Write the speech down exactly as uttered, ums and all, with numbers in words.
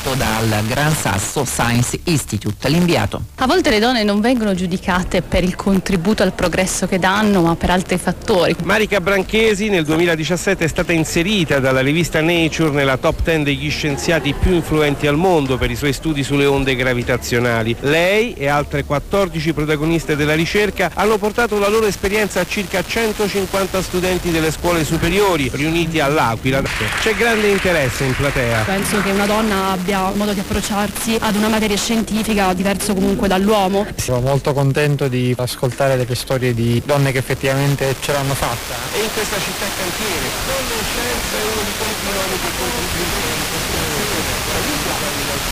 realizzato dal Gran Sasso Science Institute. L'inviato. A volte le donne non vengono giudicate per il contributo al progresso che danno, ma per altri fattori. Marica Branchesi nel duemiladiciassette è stata inserita dalla rivista Nature nella top dieci degli scienziati più influenti al mondo per i suoi studi sulle onde gravitazionali. Lei e altre quattordici protagoniste della ricerca hanno portato la loro esperienza a circa centocinquanta studenti delle scuole superiori riuniti all'Aquila. C'è grande interesse in platea. Penso che una donna abbia un modo di approcciarsi ad una materia scientifica diverso comunque dall'uomo. Sono molto contento di ascoltare delle storie di donne che effettivamente ce l'hanno fatta. E in questa città cantiere, Donne in Scienza è uno di quei filoni che contribuiscono